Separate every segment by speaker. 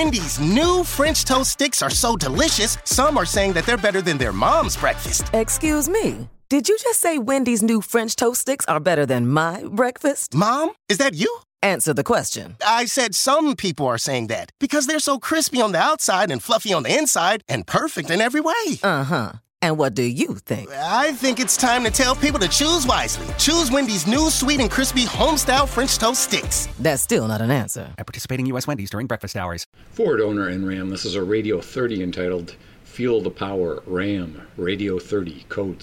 Speaker 1: Wendy's new French toast sticks are so delicious, some are saying that they're better than their mom's breakfast.
Speaker 2: Excuse me. Did you just say Wendy's new French toast sticks are better than my breakfast?
Speaker 1: Mom, is that you?
Speaker 2: Answer the question.
Speaker 1: I said some people are saying that because they're so crispy on the outside and fluffy on the inside and perfect in every way.
Speaker 2: Uh-huh. And what do you think?
Speaker 1: I think it's time to tell people to choose wisely. Choose Wendy's new sweet and crispy home-style French toast sticks.
Speaker 2: That's still not an answer.
Speaker 3: At participating U.S. Wendy's during breakfast hours.
Speaker 4: Ford owner and Ram, this is a Radio 30 entitled Feel the Power, Ram, Radio 30, code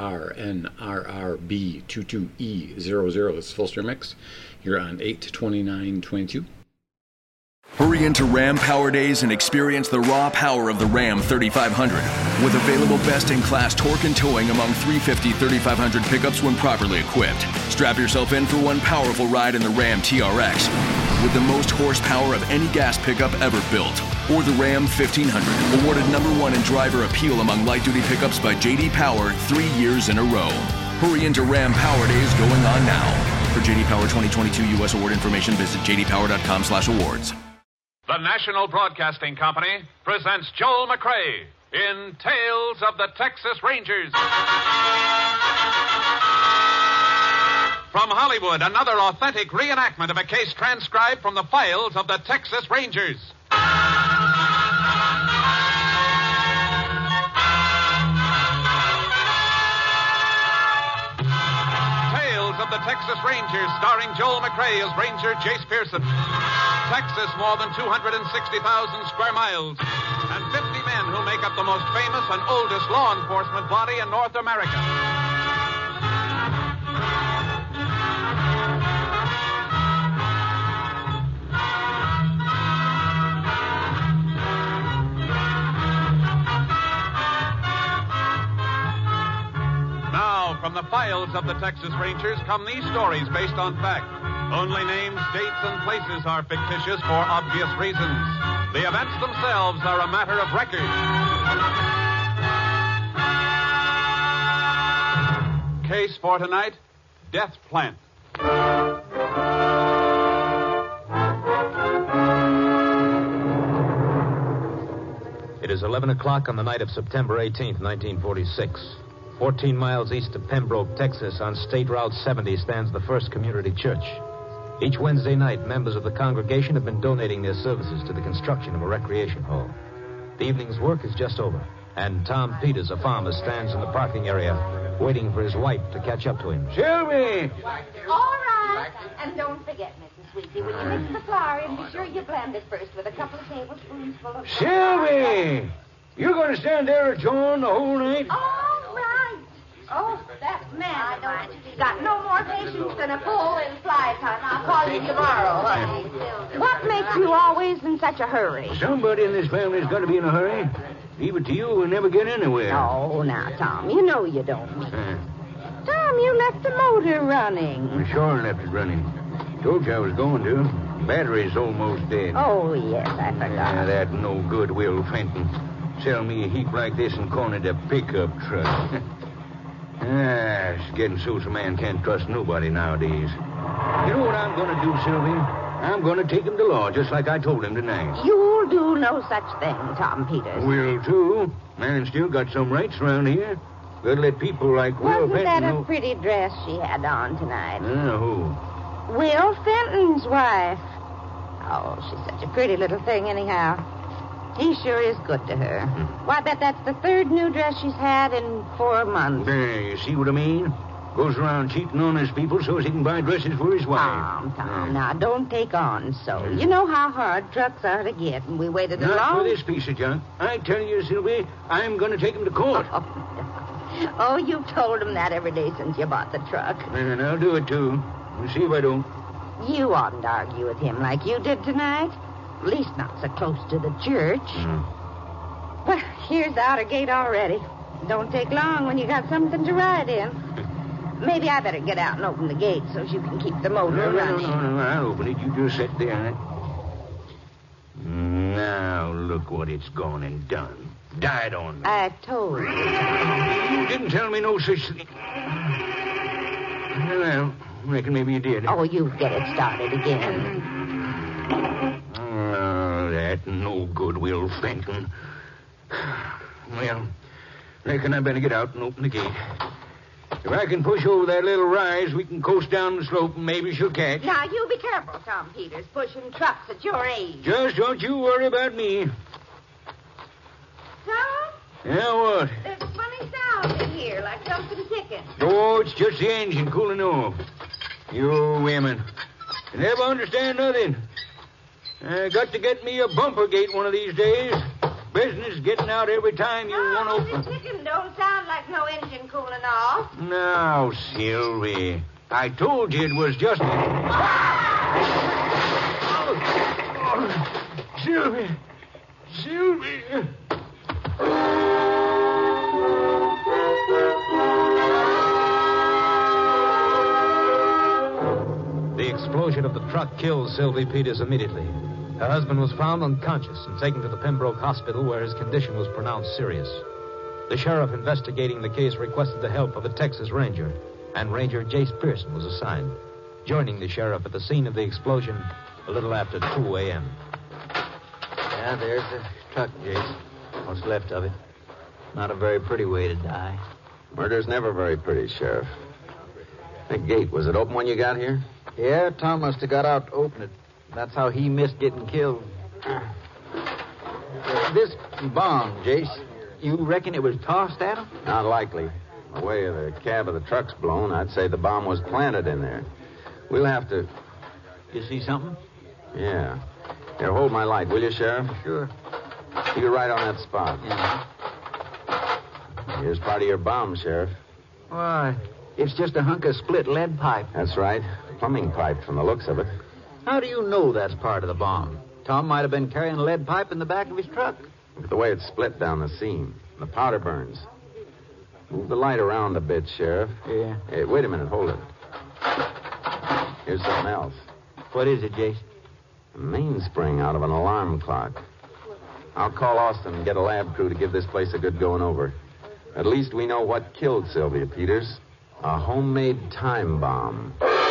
Speaker 4: CRNRRB22E00. This is Full Stream Mix. You're on 8/29/22.
Speaker 5: Hurry into Ram Power Days and experience the raw power of the Ram 3500 with available best-in-class torque and towing among 350 3500 pickups when properly equipped. Strap yourself in for one powerful ride in the Ram TRX with the most horsepower of any gas pickup ever built. Or the Ram 1500, awarded #1 in driver appeal among light-duty pickups by J.D. Power 3 years in a row. Hurry into Ram Power Days going on now. For J.D. Power 2022 U.S. award information, visit jdpower.com/awards.
Speaker 6: The National Broadcasting Company presents Joel McRae in Tales of the Texas Rangers. From Hollywood, another authentic reenactment of a case transcribed from the files of the Texas Rangers. Tales of the Texas Rangers, starring Joel McRae as Ranger Jace Pearson. Texas, more than 260,000 square miles, and 50 men who make up the most famous and oldest law enforcement body in North America. Now, from the files of the Texas Rangers come these stories based on fact. Only names, dates, and places are fictitious for obvious reasons. The events themselves are a matter of record. Case for tonight, Death Plant.
Speaker 7: It is 11 o'clock on the night of September 18th, 1946. 14 miles east of Pembroke, Texas, on State Route 70 stands the First Community Church. Each Wednesday night, members of the congregation have been donating their services to the construction of a recreation hall. The evening's work is just over, and Tom Peters, a farmer, stands in the parking area waiting for his wife to catch up to him.
Speaker 8: Sylvie! All right. And don't forget, Mrs. Sweetie, when you mix the flour in, be sure you blend it first with a couple of tablespoonsful of...
Speaker 9: Sylvie! You're going to stand there at John the whole night?
Speaker 8: All right. Oh, that man of mine, he's got no more patience than a bull in fly time. I'll call you tomorrow, honey. What makes you always in such a hurry?
Speaker 9: Somebody in this family's got to be in a hurry. Leave it to you, we'll never get anywhere.
Speaker 8: Oh, now, Tom, you know you don't. Tom, you left the motor running.
Speaker 9: I sure left it running. Told you I was going to. Battery's almost dead.
Speaker 8: Oh, yes, I forgot.
Speaker 9: That no good Will Fenton. Sell me a heap like this and call it a pickup truck. It's getting so a man can't trust nobody nowadays. You know what I'm going to do, Sylvie? I'm going to take him to law, just like I told him tonight.
Speaker 8: You'll do no such thing, Tom Peters.
Speaker 9: Will, too. Man still got some rights around here. Gotta let people like Will
Speaker 8: Wasn't
Speaker 9: Fenton
Speaker 8: that a
Speaker 9: know...
Speaker 8: pretty dress she had on tonight?
Speaker 9: Who?
Speaker 8: Will Fenton's wife. Oh, she's such a pretty little thing anyhow. He sure is good to her. Why, I bet that's the third new dress she's had in 4 months.
Speaker 9: There, you see what I mean? Goes around cheating on his people so he can buy dresses for his wife.
Speaker 8: Tom, now, don't take on so. You know how hard trucks are to get, and we waited a
Speaker 9: Not
Speaker 8: long...
Speaker 9: for this piece of junk. I tell you, Sylvie, I'm going to take him to court.
Speaker 8: Oh, you've told him that every day since you bought the truck.
Speaker 9: And I'll do it, too. We'll see if I don't.
Speaker 8: You oughtn't to argue with him like you did tonight. At least not so close to the church. Well, here's the outer gate already. Don't take long when you got something to ride in. Maybe I better get out and open the gate so you can keep the motor running.
Speaker 9: No, I'll open it. You just sit there. Now, look what it's gone and done. Died on me.
Speaker 8: I told you.
Speaker 9: You didn't tell me no such thing. Well, I reckon maybe you did.
Speaker 8: Oh, you get it started again.
Speaker 9: Oh, that no good, Will Fenton. Well, reckon I better get out and open the gate. If I can push over that little rise, we can coast down the slope and maybe she'll catch.
Speaker 8: Now, you be careful, Tom Peters, pushing trucks at your age.
Speaker 9: Just don't you worry about me.
Speaker 8: Tom?
Speaker 9: Yeah, what?
Speaker 8: There's a funny sound in here, like something ticking.
Speaker 9: Oh, it's just the engine cooling off. You women. You never understand nothing. I got to get me a bumper gate one of these days. Business getting out every time you want to open.
Speaker 8: The ticking don't sound like no engine cooling off.
Speaker 9: Now, Sylvie, I told you it was just... Sylvie! Sylvie!
Speaker 7: The explosion of the truck killed Sylvie Peters immediately. Her husband was found unconscious and taken to the Pembroke Hospital, where his condition was pronounced serious. The sheriff investigating the case requested the help of a Texas Ranger, and Ranger Jace Pearson was assigned, joining the sheriff at the scene of the explosion a little after 2 a.m.
Speaker 10: Yeah, there's the truck, Jace. What's left of it. Not a very pretty way to die.
Speaker 11: Murder's never very pretty, Sheriff. That gate, was it open when you got here?
Speaker 10: Yeah, Tom must have got out to open it. That's how he missed getting killed. This bomb, Jace, you reckon it was tossed at him?
Speaker 11: Not likely. The way the cab of the truck's blown, I'd say the bomb was planted in there. We'll have to...
Speaker 10: You see something?
Speaker 11: Yeah. Here, hold my light, will you, Sheriff?
Speaker 10: Sure.
Speaker 11: You can right on that spot.
Speaker 10: Yeah.
Speaker 11: Here's part of your bomb, Sheriff.
Speaker 10: Why, it's just a hunk of split lead pipe.
Speaker 11: That's right. Plumbing pipe from the looks of it.
Speaker 10: How do you know that's part of the bomb? Tom might have been carrying a lead pipe in the back of his truck.
Speaker 11: Look at the way it's split down the seam. The powder burns. Move the light around a bit, Sheriff.
Speaker 10: Yeah.
Speaker 11: Hey, wait a minute. Hold it. Here's something else.
Speaker 10: What is it, Jace?
Speaker 11: A mainspring out of an alarm clock. I'll call Austin and get a lab crew to give this place a good going over. At least we know what killed Sylvia Peters. A homemade time bomb.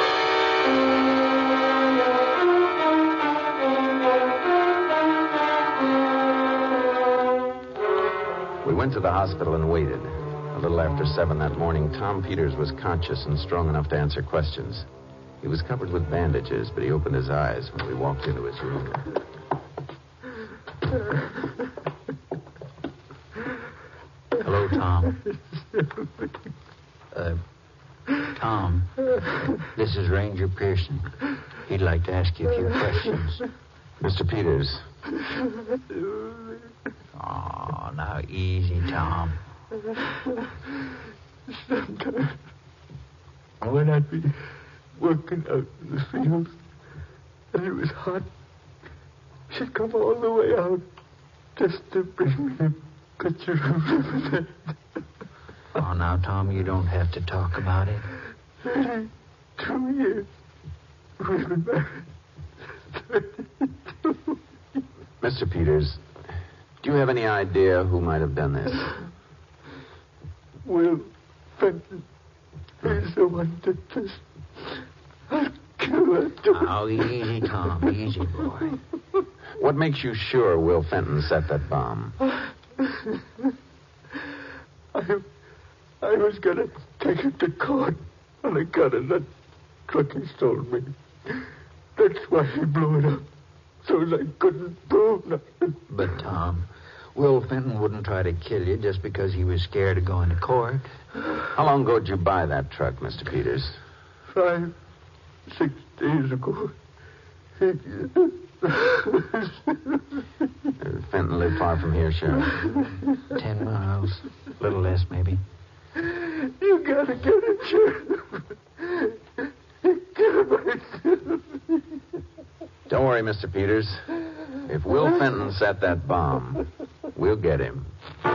Speaker 11: We went to the hospital and waited. A little after 7 that morning, Tom Peters was conscious and strong enough to answer questions. He was covered with bandages, but he opened his eyes when we walked into his room.
Speaker 10: Hello, Tom. Tom, this is Ranger Pearson. He'd like to ask you a few questions.
Speaker 11: Mr. Peters.
Speaker 10: Oh, now easy, Tom.
Speaker 12: Sometimes when I'd be working out in the fields and it was hot, she'd come all the way out just to bring me a pitcher of lemonade.
Speaker 10: Oh, now, Tom, you don't have to talk about it.
Speaker 12: 32 years. We've been married. 32.
Speaker 11: Mr. Peters, do you have any idea who might have done this?
Speaker 12: Will Fenton. He's the one that just... I'll kill her.
Speaker 10: Oh, easy, Tom. Easy, boy.
Speaker 11: What makes you sure Will Fenton set that bomb?
Speaker 12: I was going to take it to court on account of that truck he stole me. That's why he blew it up. So I couldn't prove nothing.
Speaker 10: But, Tom, Will Fenton wouldn't try to kill you just because he was scared of going to court.
Speaker 11: How long ago did you buy that truck, Mr. Peters?
Speaker 12: 5, 6 days ago.
Speaker 11: Fenton lived far from here, Sheriff.
Speaker 10: 10 miles. A little less, maybe.
Speaker 12: You gotta get him, Sheriff. Get him.
Speaker 11: Don't worry, Mr. Peters. If Will Fenton set that bomb, we'll get him.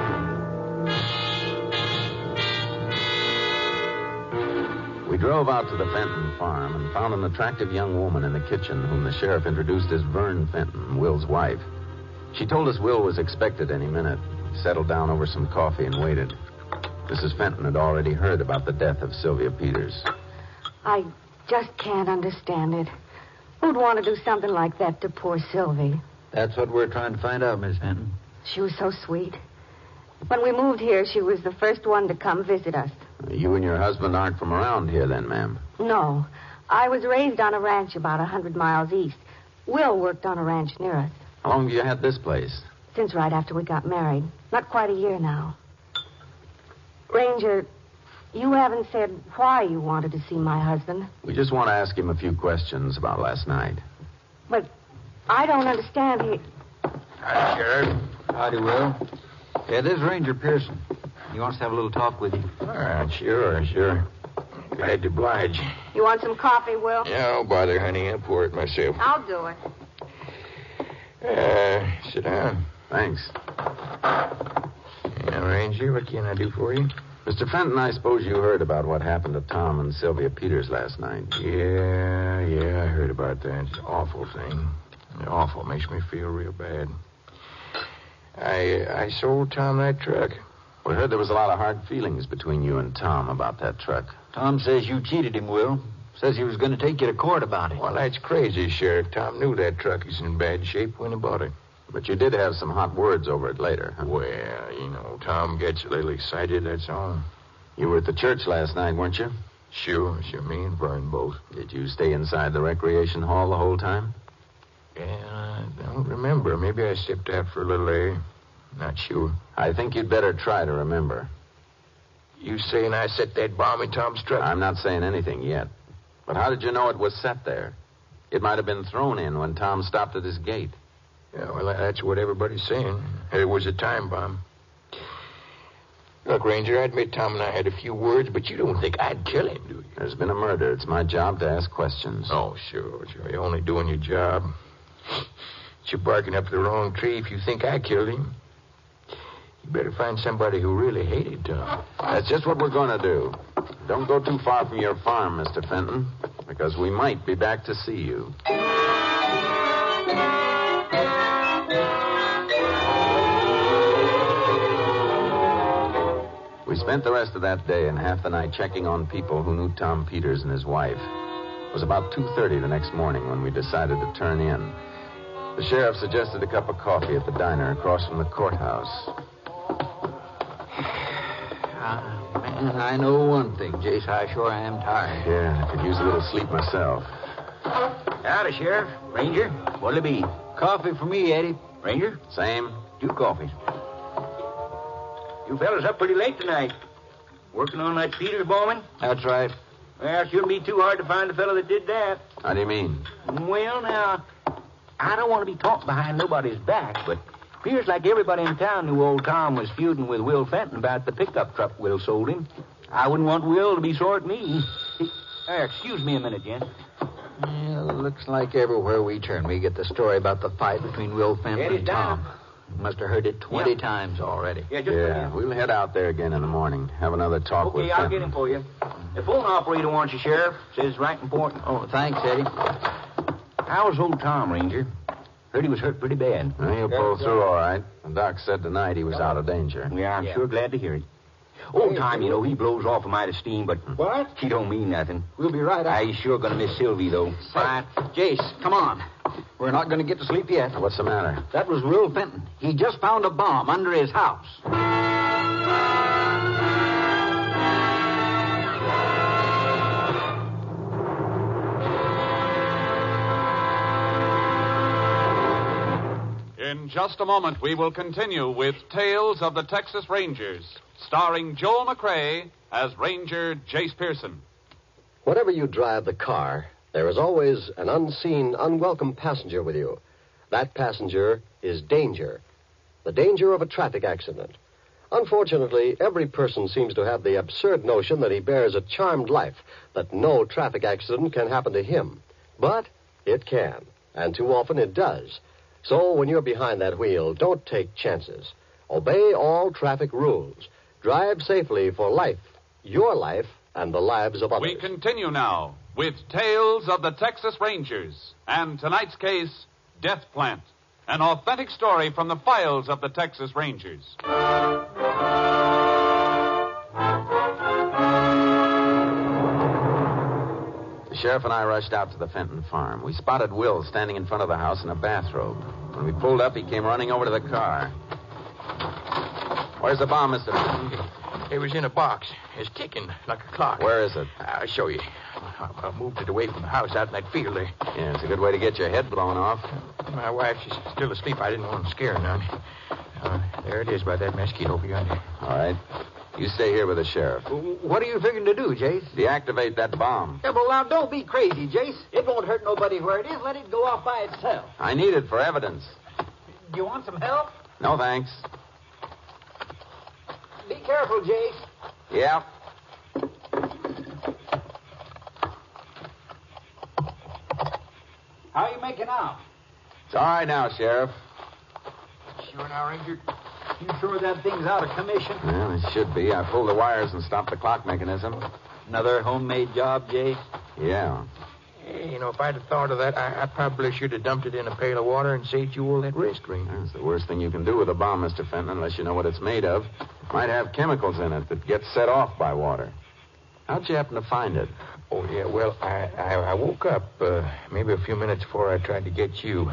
Speaker 11: We drove out to the Fenton farm and found an attractive young woman in the kitchen whom the sheriff introduced as Vern Fenton, Will's wife. She told us Will was expected any minute. He settled down over some coffee and waited. Mrs. Fenton had already heard about the death of Sylvia Peters.
Speaker 8: I just can't understand it. Who'd want to do something like that to poor Sylvie?
Speaker 10: That's what we're trying to find out, Miss Fenton.
Speaker 8: She was so sweet. When we moved here, she was the first one to come visit us.
Speaker 11: You and your husband aren't from around here then, ma'am?
Speaker 8: No. I was raised on a ranch about 100 miles east. Will worked on a ranch near us.
Speaker 11: How long have you had this place?
Speaker 8: Since right after we got married. Not quite a year now. Ranger, you haven't said why you wanted to see my husband.
Speaker 11: We just want to ask him a few questions about last night.
Speaker 8: But I don't understand.
Speaker 10: Hi, Sheriff. Howdy, Will. Yeah, this is Ranger Pearson. He wants to have a little talk with you.
Speaker 9: All right, sure. Glad to oblige.
Speaker 8: You want some coffee, Will?
Speaker 9: Yeah, don't bother, honey. I'll pour it myself.
Speaker 8: I'll do it.
Speaker 9: Sit down.
Speaker 11: Thanks.
Speaker 9: Yeah, Ranger, what can I do for you?
Speaker 11: Mr. Fenton, I suppose you heard about what happened to Tom and Sylvia Peters last night.
Speaker 9: Yeah, I heard about that. It's an awful thing. Awful. Makes me feel real bad. I sold Tom that truck.
Speaker 11: We heard there was a lot of hard feelings between you and Tom about that truck.
Speaker 10: Tom says you cheated him, Will. Says he was going to take you to court about it.
Speaker 9: Well, that's crazy, Sheriff. Tom knew that truck was in bad shape when he bought it.
Speaker 11: But you did have some hot words over it later, huh?
Speaker 9: Well, Tom gets a little excited, that's all.
Speaker 11: You were at the church last night, weren't you?
Speaker 9: Sure, me and Vern both.
Speaker 11: Did you stay inside the recreation hall the whole time?
Speaker 9: Yeah, I don't remember. Maybe I stepped out for a little air. Not sure.
Speaker 11: I think you'd better try to remember.
Speaker 9: You saying I set that bomb in Tom's truck?
Speaker 11: I'm not saying anything yet. But how did you know it was set there? It might have been thrown in when Tom stopped at his gate.
Speaker 9: Yeah, well, that's what everybody's saying. It was a time bomb. Look, Ranger, I admit Tom and I had a few words, but you don't think I'd kill him, do you?
Speaker 11: There's been a murder. It's my job to ask questions.
Speaker 9: Oh, sure. You're only doing your job. You're barking up the wrong tree if you think I killed him. You better find somebody who really hated Tom.
Speaker 11: That's just what we're going to do. Don't go too far from your farm, Mr. Fenton, because we might be back to see you. We spent the rest of that day and half the night checking on people who knew Tom Peters and his wife. It was about 2:30 the next morning when we decided to turn in. The sheriff suggested a cup of coffee at the diner across from the courthouse.
Speaker 10: Man, I know one thing, Jace. I sure am tired.
Speaker 11: Yeah, I could use a little sleep myself.
Speaker 9: Howdy, Sheriff. Ranger, what'll it be?
Speaker 10: Coffee for me, Eddie.
Speaker 9: Ranger?
Speaker 11: Same.
Speaker 9: 2 coffees. You fellas up pretty late tonight. Working on that Peters bombing?
Speaker 10: That's right.
Speaker 9: Well, it shouldn't be too hard to find the fellow that did that.
Speaker 11: How do you mean?
Speaker 9: Well, now, I don't want to be talking behind nobody's back, but appears like everybody in town knew old Tom was feuding with Will Fenton about the pickup truck Will sold him. I wouldn't want Will to be sore at me. Excuse me a minute, Jen.
Speaker 10: Yeah, looks like everywhere we turn, we get the story about the fight between Will Fenton and Tom. Must have heard it 20 times already.
Speaker 11: Yeah, we'll head out there again in the morning. Have another talk with
Speaker 9: Fenton.
Speaker 11: Fenton.
Speaker 9: I'll get him for you. The phone operator wants you, Sheriff. Says right important.
Speaker 10: Oh, thanks, Eddie.
Speaker 9: How's old Tom, Ranger? Heard he was hurt pretty bad.
Speaker 11: Well, he'll pull through all right. The doc said tonight he was out of danger.
Speaker 9: Yeah, I'm sure glad to hear it. Old Tom, you know, he blows off a mite of steam, but
Speaker 10: What?
Speaker 9: he don't mean nothing.
Speaker 10: We'll be right out.
Speaker 9: He's sure going to miss Sylvie, though.
Speaker 10: Right. Jace, come on. We're not going to get to sleep yet.
Speaker 11: What's the matter?
Speaker 10: That was Will Fenton. He just found a bomb under his house.
Speaker 6: In just a moment, we will continue with Tales of the Texas Rangers, starring Joel McCrea as Ranger Jace Pearson.
Speaker 13: Whenever you drive the car, there is always an unseen, unwelcome passenger with you. That passenger is danger. The danger of a traffic accident. Unfortunately, every person seems to have the absurd notion that he bears a charmed life, that no traffic accident can happen to him. But it can, and too often it does. So when you're behind that wheel, don't take chances. Obey all traffic rules. Drive safely for life, your life, and the lives of others.
Speaker 6: We continue now with Tales of the Texas Rangers, and tonight's case, Death Plant, an authentic story from the files of the Texas Rangers.
Speaker 11: The sheriff and I rushed out to the Fenton farm. We spotted Will standing in front of the house in a bathrobe. When we pulled up, he came running over to the car. Where's the bomb, Mr. Fenton?
Speaker 14: It was in a box. It's ticking like a clock.
Speaker 11: Where is it?
Speaker 14: I'll show you. I moved it away from the house out in that field there.
Speaker 11: Yeah, it's a good way to get your head blown off.
Speaker 14: My wife, she's still asleep. I didn't want to scare her none. There it is by that mesquite over yonder.
Speaker 11: All right. You stay here with the sheriff.
Speaker 10: What are you figuring to do, Jace?
Speaker 11: Deactivate that bomb.
Speaker 10: Yeah, well, now, don't be crazy, Jace. It won't hurt nobody where it is. Let it go off by itself.
Speaker 11: I need it for evidence.
Speaker 10: Do you want some help?
Speaker 11: No, thanks.
Speaker 10: Be careful, Jace.
Speaker 11: Yeah.
Speaker 10: How are you making out?
Speaker 11: It's all right now, Sheriff.
Speaker 10: Sure now, Ranger? You sure that thing's out of commission?
Speaker 11: Well, it should be. I pulled the wires and stopped the clock mechanism.
Speaker 10: Another homemade job, Jace?
Speaker 11: Yeah.
Speaker 14: Hey, if I'd have thought of that, I probably should have dumped it in a pail of water and saved you all that risk, Ranger.
Speaker 11: That's the worst thing you can do with a bomb, Mr. Fenton, unless you know what it's made of. It might have chemicals in it that get set off by water. How'd you happen to find it?
Speaker 14: Oh, yeah, well, I woke up maybe a few minutes before I tried to get you.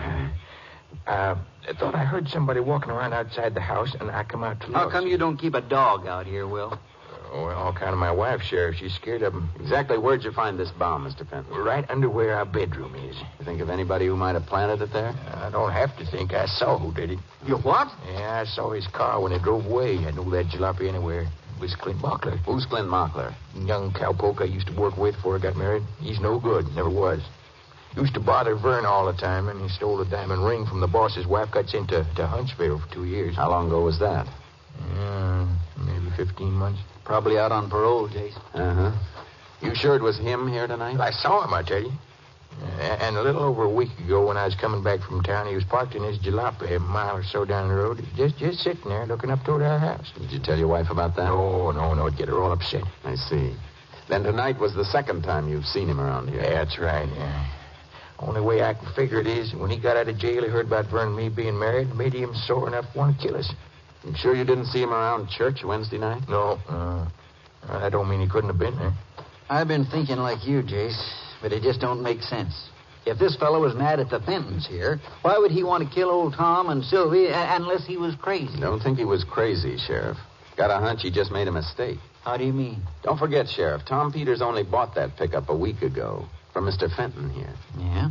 Speaker 14: I thought I heard somebody walking around outside the house, and I come out to look.
Speaker 10: How come you don't keep a dog out here, Will?
Speaker 14: Well, all kind of my wife, Sheriff. She's scared of him.
Speaker 11: Exactly where'd you find this bomb, Mr. Fenton?
Speaker 14: Right under where our bedroom is.
Speaker 11: You think of anybody who might have planted it there?
Speaker 14: I don't have to think. I saw who did it.
Speaker 10: You what?
Speaker 14: Yeah, I saw his car when it drove away. I knew that jalopy anywhere. It was Clint Mockler.
Speaker 11: Who's Clint Mockler?
Speaker 14: Young cowpoke I used to work with before I got married. He's no good. Never was. Used to bother Vern all the time, and he stole a diamond ring from the boss's wife. Got sent to Huntsville for 2 years.
Speaker 11: How long ago was that?
Speaker 14: Maybe 15 months.
Speaker 10: Probably out on parole, Jace.
Speaker 11: Uh-huh. You sure it was him here tonight?
Speaker 14: I saw him, I tell you. And a little over a week ago, when I was coming back from town, he was parked in his jalopy a mile or so down the road, just sitting there looking up toward our house.
Speaker 11: Did you tell your wife about that?
Speaker 14: No, it'd get her all upset.
Speaker 11: I see. Then tonight was the second time you've seen him around here.
Speaker 14: Yeah, that's right, yeah. Only way I can figure it is, when he got out of jail, he heard about Vern and me being married, made him sore enough to want to kill us.
Speaker 11: You sure you didn't see him around church Wednesday night?
Speaker 14: No. That don't mean he couldn't have been there.
Speaker 10: I've been thinking like you, Jace, but it just don't make sense. If this fellow was mad at the Fentons here, why would he want to kill old Tom and Sylvie unless he was crazy?
Speaker 11: Don't think he was crazy, Sheriff. Got a hunch he just made a mistake.
Speaker 10: How do you mean?
Speaker 11: Don't forget, Sheriff, Tom Peters only bought that pickup a week ago from Mr. Fenton here.
Speaker 10: Yeah?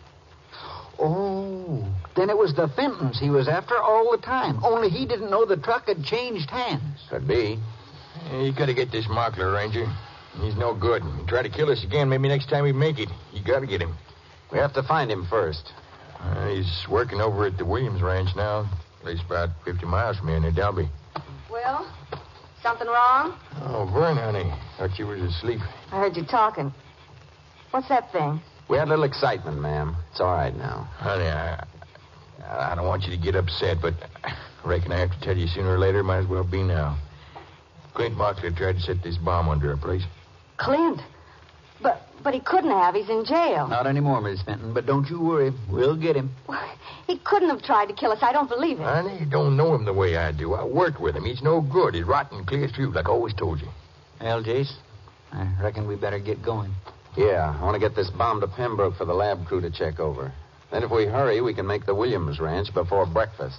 Speaker 10: Oh, then it was the Fentons he was after all the time. Only he didn't know the truck had changed hands.
Speaker 11: Could be.
Speaker 14: Yeah, you got to get this Mockler, Ranger. He's no good. He'll try to kill us again. Maybe next time we make it. You got to get him.
Speaker 11: We have to find him first.
Speaker 14: He's working over at the Williams Ranch now. Place about 50 miles from here near Delby.
Speaker 8: Will, something wrong?
Speaker 14: Oh, Vern, honey. Thought you was asleep.
Speaker 8: I heard you talking. What's that thing?
Speaker 11: We had a little excitement, ma'am. It's all right now.
Speaker 14: Honey, I don't want you to get upset, but I reckon I have to tell you sooner or later. Might as well be now. Clint Mockler tried to set this bomb under our place.
Speaker 8: Clint? But he couldn't have. He's in jail.
Speaker 10: Not anymore, Miss Fenton, but don't you worry. We'll get him.
Speaker 8: He couldn't have tried to kill us. I don't believe it.
Speaker 14: Honey, you don't know him the way I do. I worked with him. He's no good. He's rotten clear through, like I always told you.
Speaker 10: Well, Jace, I reckon we better get going.
Speaker 11: Yeah, I want to get this bomb to Pembroke for the lab crew to check over. Then if we hurry, we can make the Williams Ranch before breakfast.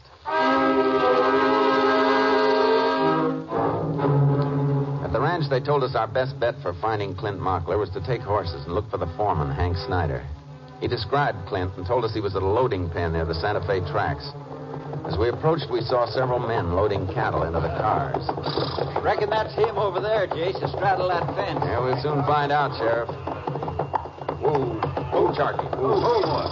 Speaker 11: At the ranch, they told us our best bet for finding Clint Mockler was to take horses and look for the foreman, Hank Snyder. He described Clint and told us he was at a loading pen near the Santa Fe tracks. As we approached, we saw several men loading cattle into the cars.
Speaker 10: Reckon that's him over there, Jace, to straddle that fence.
Speaker 11: Yeah, we'll soon find out, Sheriff. Whoa, Charlie. Whoa.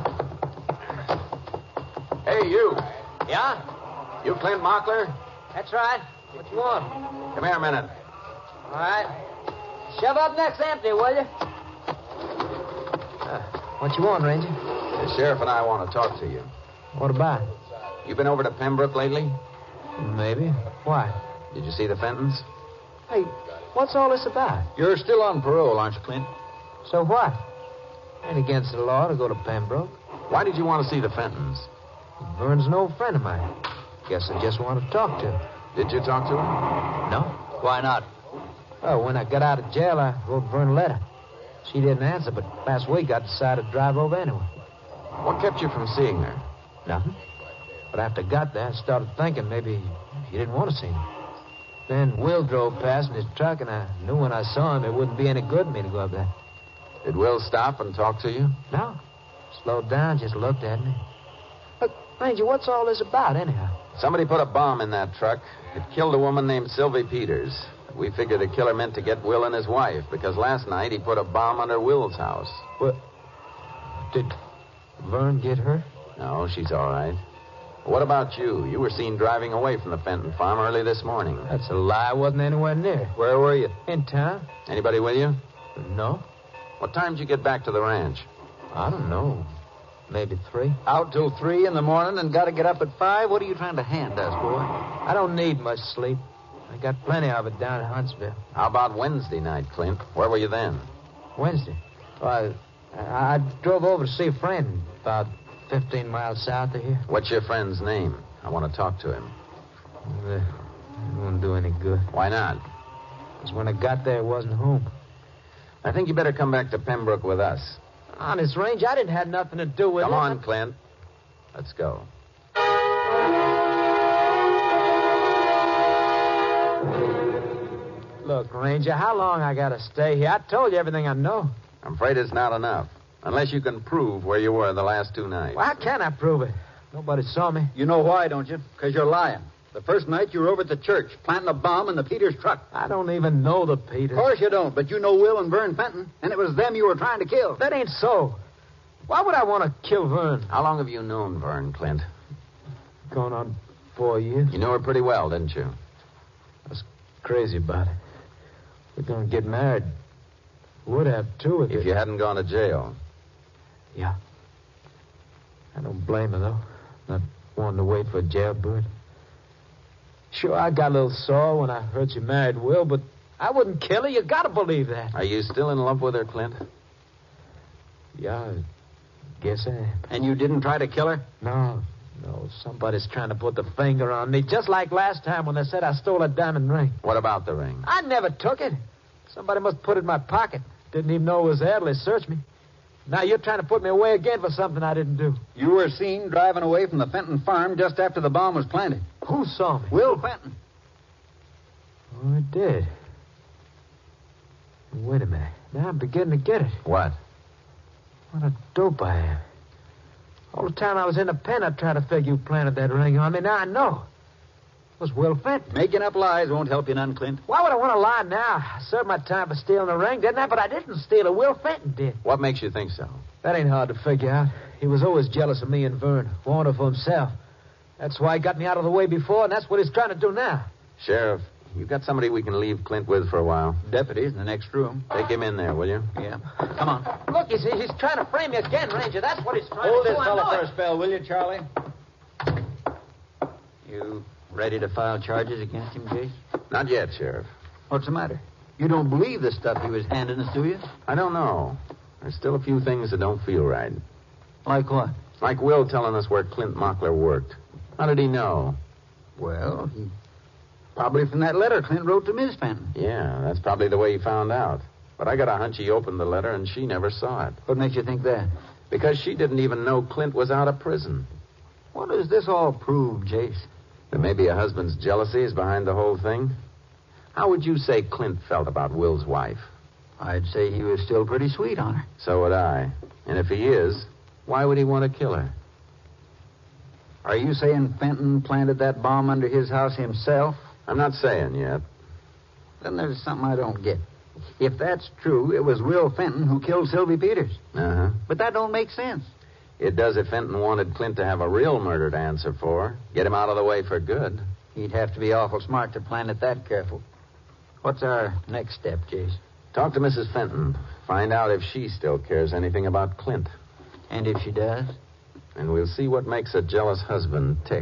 Speaker 11: Hey, you.
Speaker 10: Yeah?
Speaker 11: You Clint Mockler?
Speaker 10: That's right. What you want?
Speaker 11: Come here a minute.
Speaker 10: All right. Shove up next empty, will you? What you want, Ranger?
Speaker 11: The sheriff and I want to talk to you.
Speaker 10: What about?
Speaker 11: You been over to Pembroke lately?
Speaker 10: Maybe. Why?
Speaker 11: Did you see the Fentons?
Speaker 10: Hey, what's all this about? You're still on parole, aren't you, Clint? So what? Ain't against the law to go to Pembroke.
Speaker 11: Why did you want to see the Fentons?
Speaker 10: Vern's an old friend of mine. Guess I just want to talk to him.
Speaker 11: Did you talk to him?
Speaker 10: No. Why not? Oh, when I got out of jail, I wrote Vern a letter. She didn't answer, but last week I decided to drive over anyway.
Speaker 11: What kept you from seeing her?
Speaker 10: Nothing. But after I got there, I started thinking maybe he didn't want to see me. Then Will drove past in his truck, and I knew when I saw him it wouldn't be any good for me to go up there.
Speaker 11: Did Will stop and talk to you?
Speaker 10: No. Slowed down, just looked at me. Look, Ranger, what's all this about, anyhow?
Speaker 11: Somebody put a bomb in that truck. It killed a woman named Sylvie Peters. We figured the killer meant to get Will and his wife, because last night he put a bomb under Will's house.
Speaker 10: What? Did Vern get hurt?
Speaker 11: No, she's all right. What about you? You were seen driving away from the Fenton farm early this morning.
Speaker 10: That's a lie. I wasn't anywhere near.
Speaker 11: Where were you?
Speaker 10: In town.
Speaker 11: Anybody with you?
Speaker 10: No.
Speaker 11: What time did you get back to the ranch?
Speaker 10: I don't know. Maybe 3. Out till 3 in the morning and got to get up at 5? What are you trying to hand us, boy? I don't need much sleep. I got plenty of it down in Huntsville.
Speaker 11: How about Wednesday night, Clint? Where were you then?
Speaker 10: Wednesday? Well, I drove over to see a friend about 15 miles south of here.
Speaker 11: What's your friend's name? I want to talk to him.
Speaker 10: It won't do any good.
Speaker 11: Why not?
Speaker 10: Because when I got there, it wasn't home.
Speaker 11: I think you better come back to Pembroke with us.
Speaker 10: Honest, Range, I didn't have nothing to do with it.
Speaker 11: Come on, Clint. Let's go.
Speaker 10: Look, Ranger, how long I got to stay here? I told you everything I know.
Speaker 11: I'm afraid it's not enough. Unless you can prove where you were the last 2 nights.
Speaker 10: Well, how can I prove it? Nobody saw me.
Speaker 15: You know why, don't you? Because you're lying. The first night you were over at the church, planting a bomb in the Peters truck.
Speaker 10: I don't even know the Peters.
Speaker 15: Of course you don't, but you know Will and Vern Fenton, and it was them you were trying to kill.
Speaker 10: That ain't so. Why would I want to kill Vern?
Speaker 11: How long have you known Vern, Clint?
Speaker 10: Going on 4 years.
Speaker 11: You knew her pretty well, didn't you?
Speaker 10: I was crazy about it. We're going to get married. Would have, too,
Speaker 11: if you hadn't gone to jail.
Speaker 10: Yeah. I don't blame her, though. Not wanting to wait for a jailbird. Sure, I got a little sore when I heard she married Will, but I wouldn't kill her. You gotta believe that.
Speaker 11: Are you still in love with her, Clint?
Speaker 10: Yeah, I guess I am.
Speaker 15: And you didn't try to kill her?
Speaker 10: No. Somebody's trying to put the finger on me, just like last time when they said I stole a diamond ring.
Speaker 11: What about the ring?
Speaker 10: I never took it. Somebody must put it in my pocket. Didn't even know it was there till they searched me. Now you're trying to put me away again for something I didn't do.
Speaker 15: You were seen driving away from the Fenton farm just after the bomb was planted.
Speaker 10: Who saw me?
Speaker 15: Will Fenton.
Speaker 10: Oh, I did. Wait a minute. Now I'm beginning to get it.
Speaker 11: What?
Speaker 10: What a dope I am. All the time I was in the pen, I tried to figure you planted that ring on me. Now I know. It was Will Fenton.
Speaker 15: Making up lies won't help you none, Clint.
Speaker 10: Why would I want to lie now? I served my time for stealing the ring, didn't I? But I didn't steal it. Will Fenton did.
Speaker 11: What makes you think so?
Speaker 10: That ain't hard to figure out. He was always jealous of me and Vern. Wanted for himself. That's why he got me out of the way before, and that's what he's trying to do now.
Speaker 11: Sheriff, you got somebody we can leave Clint with for a while?
Speaker 15: Deputy's in the next room.
Speaker 11: Take him in there, will you?
Speaker 15: Yeah. Come on.
Speaker 10: Look, he's trying to frame me again, Ranger. That's what he's trying
Speaker 15: Hold
Speaker 10: to do.
Speaker 15: this fellow for a spell, will you, Charlie? You ready to file charges against him, Jace?
Speaker 11: Not yet, Sheriff.
Speaker 15: What's the matter? You don't believe the stuff he was handing us, do you?
Speaker 11: I don't know. There's still a few things that don't feel right.
Speaker 15: Like what?
Speaker 11: Like Will telling us where Clint Mockler worked. How did he know?
Speaker 15: Well, probably from that letter Clint wrote to Miss Fenton.
Speaker 11: Yeah, that's probably the way he found out. But I got a hunch he opened the letter and she never saw it.
Speaker 15: What makes you think that?
Speaker 11: Because she didn't even know Clint was out of prison.
Speaker 15: What does this all prove, Jace?
Speaker 11: That maybe a husband's jealousy is behind the whole thing? How would you say Clint felt about Will's wife?
Speaker 15: I'd say he was still pretty sweet on her.
Speaker 11: So would I. And if he is, why would he want to kill her?
Speaker 15: Are you saying Fenton planted that bomb under his house himself?
Speaker 11: I'm not saying yet.
Speaker 15: Then there's something I don't get. If that's true, it was Will Fenton who killed Sylvie Peters.
Speaker 11: Uh-huh.
Speaker 15: But that don't make sense.
Speaker 11: It does if Fenton wanted Clint to have a real murder to answer for. Get him out of the way for good.
Speaker 15: He'd have to be awful smart to plan it that careful. What's our next step, Jace?
Speaker 11: Talk to Mrs. Fenton. Find out if she still cares anything about Clint.
Speaker 15: And if she does?
Speaker 11: And we'll see what makes a jealous husband tick.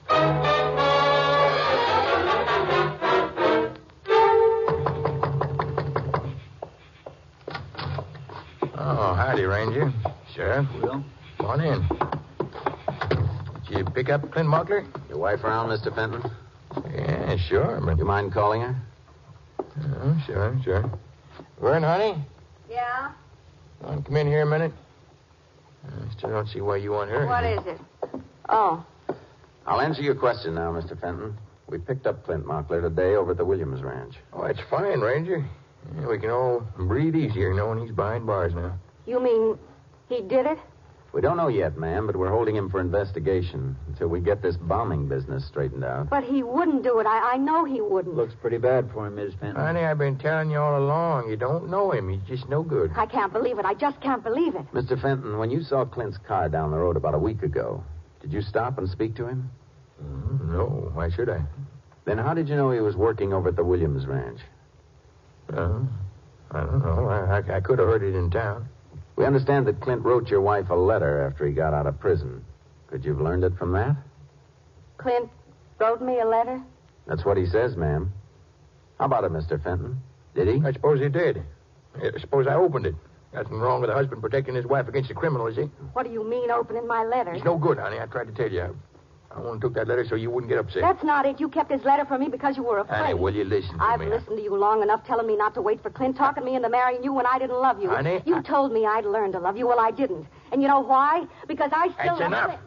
Speaker 14: Oh, howdy, Ranger. Sheriff.
Speaker 15: Will?
Speaker 14: Come on in. Did you pick up Clint Mockler?
Speaker 11: Your wife around, Mr. Fenton?
Speaker 14: Yeah, sure. But...
Speaker 11: You mind calling her?
Speaker 14: Oh, sure. Vern, honey?
Speaker 8: Yeah?
Speaker 14: Want to come in here a minute? I still don't see why you want her.
Speaker 8: What is it? Oh.
Speaker 11: I'll answer your question now, Mr. Fenton. We picked up Clint Mockler today over at the Williams Ranch.
Speaker 14: Oh, that's fine, Ranger. Yeah, we can all breathe easier knowing he's behind bars now.
Speaker 8: You mean he did it?
Speaker 11: We don't know yet, ma'am, but we're holding him for investigation until we get this bombing business straightened out.
Speaker 8: But he wouldn't do it. I know he wouldn't.
Speaker 15: Looks pretty bad for him, Miss Fenton.
Speaker 14: Honey, I've been telling you all along. You don't know him. He's just no good.
Speaker 8: I can't believe it. I just can't believe it.
Speaker 11: Mr. Fenton, when you saw Clint's car down the road about a week ago, did you stop and speak to him?
Speaker 14: No. Why should I?
Speaker 11: Then how did you know he was working over at the Williams Ranch?
Speaker 14: I don't know. I could have heard it in town.
Speaker 11: We understand that Clint wrote your wife a letter after he got out of prison. Could you have learned it from that?
Speaker 8: Clint wrote me a letter?
Speaker 11: That's what he says, ma'am. How about it, Mr. Fenton? Did he?
Speaker 14: I suppose he did. I suppose I opened it. Nothing wrong with a husband protecting his wife against a criminal, is he?
Speaker 8: What do you mean, opening my letter?
Speaker 14: It's no good, honey. I tried to tell you. I only took that letter so you wouldn't get upset.
Speaker 8: That's not it. You kept his letter from me because you were afraid.
Speaker 14: Honey, will you listen to
Speaker 8: I've
Speaker 14: me?
Speaker 8: listened to you long enough telling me not to wait for Clint, talking me into marrying you when I didn't love you.
Speaker 14: Honey,
Speaker 8: You told me I'd learn to love you. Well, I didn't. And you know why? Because I still...
Speaker 14: That's enough.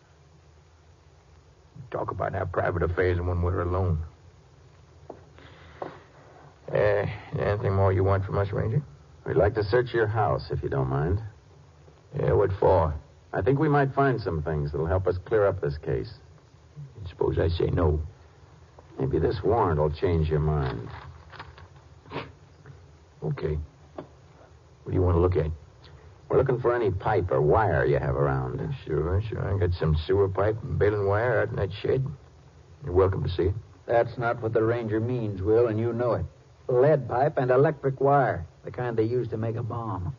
Speaker 14: Talk about our private affairs when we're alone. Anything more you want from us, Ranger?
Speaker 11: We'd like to search your house, if you don't mind.
Speaker 14: Yeah, what for?
Speaker 11: I think we might find some things that'll help us clear up this case.
Speaker 14: Suppose I say no.
Speaker 11: Maybe this warrant will change your mind.
Speaker 14: Okay. What do you want to look at?
Speaker 11: We're looking for any pipe or wire you have around.
Speaker 14: Sure. I got some sewer pipe and baling wire out in that shed. You're welcome to see it.
Speaker 15: That's not what the Ranger means, Will, and you know it. Lead pipe and electric wire, the kind they use to make a bomb.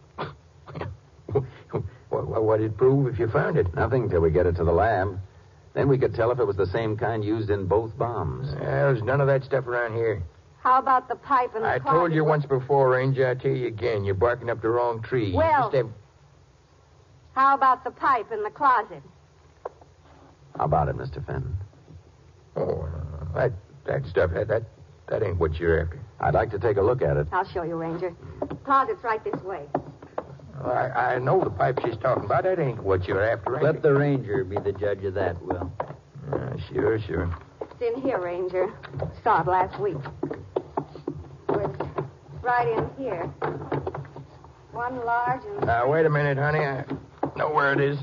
Speaker 14: What did it prove if you found it?
Speaker 11: Nothing till we get it to the lab. Then we could tell if it was the same kind used in both bombs.
Speaker 14: There's none of that stuff around here.
Speaker 8: How about the pipe and the
Speaker 14: I
Speaker 8: closet?
Speaker 14: told you once before, Ranger. I tell you again. You're barking up the wrong tree.
Speaker 8: Well, how about the pipe in the closet?
Speaker 11: How about it, Mr. Fenton?
Speaker 14: Oh, that stuff, that ain't what you're after.
Speaker 11: I'd like to take a look at it.
Speaker 8: I'll show you, Ranger. Closet's right this way.
Speaker 14: I know the pipe she's talking about. That ain't what you're after, Ranger.
Speaker 15: Let the Ranger be the judge of that, Will.
Speaker 14: Sure.
Speaker 8: It's in here, Ranger. Saw it last week. It's right in here. One large and...
Speaker 14: Now, wait a minute, honey. I know where it is.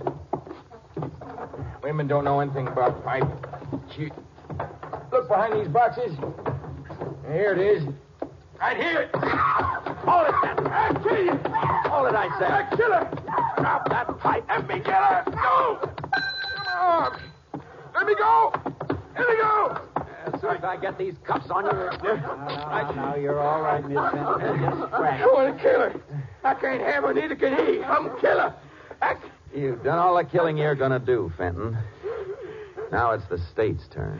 Speaker 14: Women don't know anything about pipe. Look behind these boxes. Here it is. Right here. Hold it, I'll kill you. Hold it, I said. I'll kill her. Drop that pipe. Let me get her. Go. Come on. Let me go. Let me go.
Speaker 15: As soon as I get these cuffs on you... Now, you're all right, Miss Fenton. Just scratch.
Speaker 14: I want to kill her. I can't have her, neither can he. I'm a killer.
Speaker 11: You've done all the killing you're going to do, Fenton. Now it's the state's turn.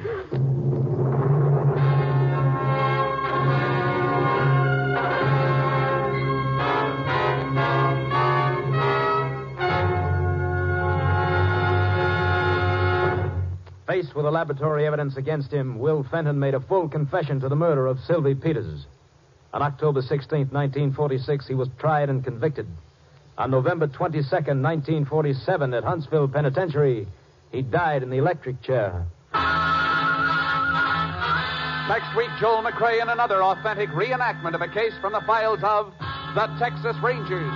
Speaker 10: Faced with the laboratory evidence against him, Will Fenton made a full confession to the murder of Sylvie Peters. On October 16th, 1946, he was tried and convicted. On November 22nd, 1947, at Huntsville Penitentiary, he died in the electric chair.
Speaker 6: Next week, Joel McCrea in another authentic reenactment of a case from the files of the Texas Rangers.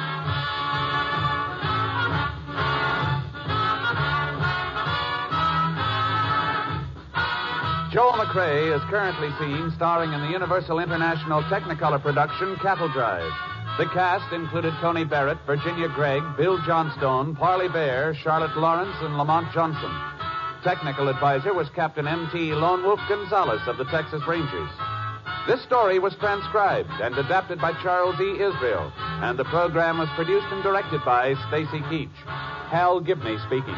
Speaker 6: Joel McCrea is currently seen starring in the Universal International Technicolor production Cattle Drive. The cast included Tony Barrett, Virginia Gregg, Bill Johnstone, Parley Bear, Charlotte Lawrence, and Lamont Johnson. Technical advisor was Captain M.T. Lone Wolf Gonzalez of the Texas Rangers. This story was transcribed and adapted by Charles E. Israel, and the program was produced and directed by Stacy Keach. Hal Gibney speaking.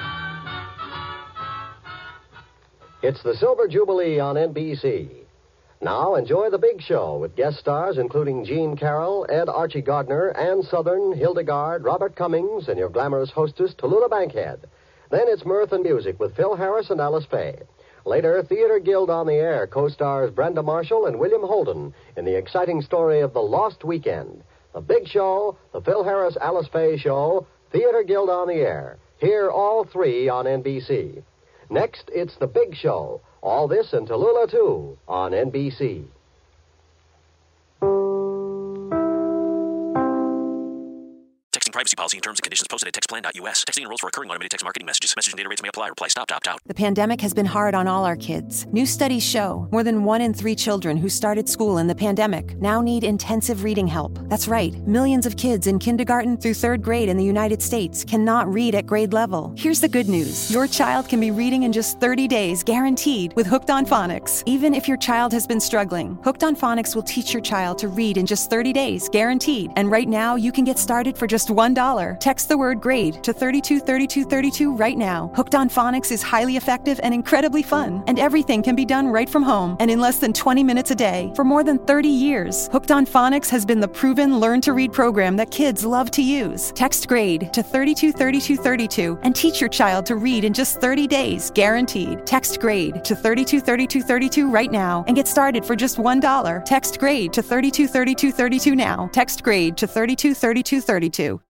Speaker 13: It's the Silver Jubilee on NBC. Now enjoy The Big Show with guest stars including Gene Carroll, Ed Archie Gardner, Ann Southern, Hildegard, Robert Cummings, and your glamorous hostess, Tallulah Bankhead. Then it's mirth and music with Phil Harris and Alice Faye. Later, Theater Guild on the Air co-stars Brenda Marshall and William Holden in the exciting story of The Lost Weekend. The Big Show, the Phil Harris-Alice Faye Show, Theater Guild on the Air. Hear all three on NBC. Next, it's The Big Show. All this and Tallulah, too, on NBC.
Speaker 16: Texting privacy policy and terms and conditions posted at textplan.us. Texting enrolls for recurring automated text marketing messages. Message and data rates may apply. Reply stop to opt out.
Speaker 17: The pandemic has been hard on all our kids. New studies show more than 1 in 3 children who started school in the pandemic now need intensive reading help. That's right. Millions of kids in kindergarten through 3rd grade in the United States cannot read at grade level. Here's the good news. Your child can be reading in just 30 days, guaranteed, with Hooked on Phonics. Even if your child has been struggling, Hooked on Phonics will teach your child to read in just 30 days, guaranteed. And right now, you can get started for just $1. Text the word GRADE to 323232 right now. Hooked on Phonics is highly effective and incredibly fun, and everything can be done right from home and in less than 20 minutes a day. For more than 30 years, Hooked on Phonics has been the proven learn-to-read program that kids love to use. Text GRADE to 323232 and teach your child to read in just 30 days, guaranteed. Text GRADE to 323232 right now and get started for just $1. Text GRADE to 323232 now. Text GRADE to 323232.